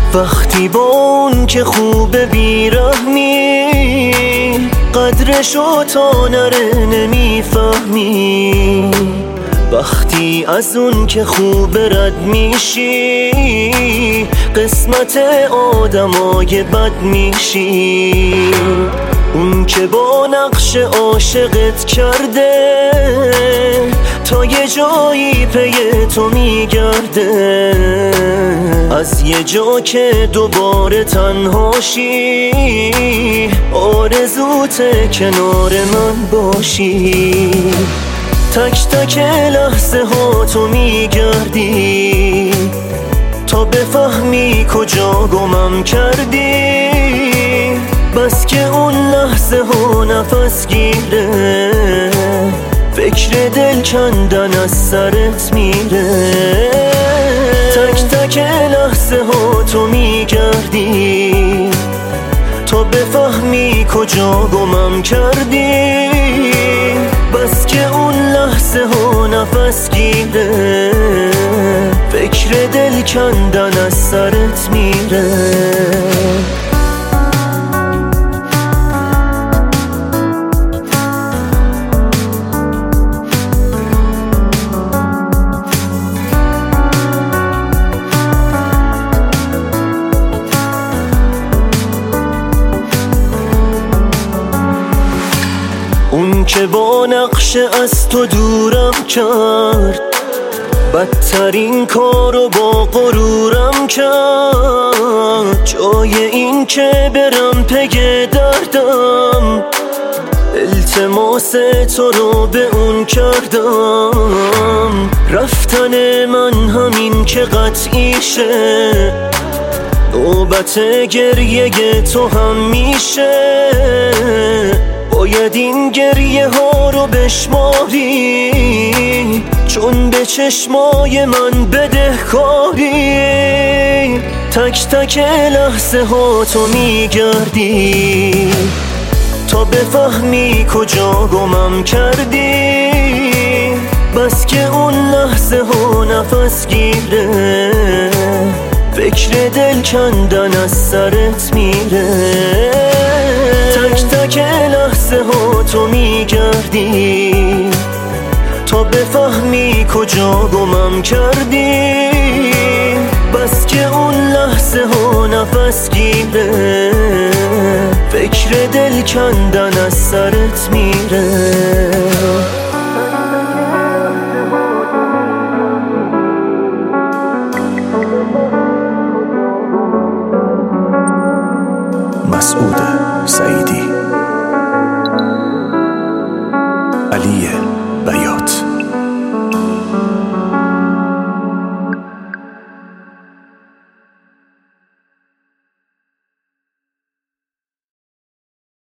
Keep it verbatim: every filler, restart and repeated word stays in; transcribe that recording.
وقتی با اون که خوبه بیرحمی، قدرشو تا نره نمیفهمی. وقتی از اون که خوبه رد میشی، قسمت آدمای بد میشی. اون که با نقش عاشقت کرده، تا یه جایی پی تو میگرده. از یه جا که دوباره تنهاشی، آرزوته کنار من باشی. تک تک لحظه ها تو میگردی، تا بفهمی کجا گمم کردی. بس که اون لحظه ها نفس گیره، فکر دل کندن از سرت میره. تک تک لحظه ها تو میگردی، تا بفهمی کجا گمم کردی. بس که اون لحظه ها نفس گیره، فکر دل کندن از سرت میره. اون که با نقش از تو دورم کرد، بدترین کارو با غرورم کرد. جای این که برم پی دردم، التماس تو رو به اون کردم. رفتن من همین که قطعیشه، نوبت گریه تو هم میشه. باید این گریه ها رو بشماری، چون به چشمای من بدهکاری. تک تک لحظه ها تو میگردی، تا بفهمی کجا گمم کردی. بس که اون لحظه ها نفس گیره، فکر دل کندن از سرت میره. تک تک لحظه ها تو میگردی، تا بفهمی کجا گمم کردی. بس که اون لحظه ها نفس گیره، فکر دل کندن از سرت میره. مسعود سعیدی، علی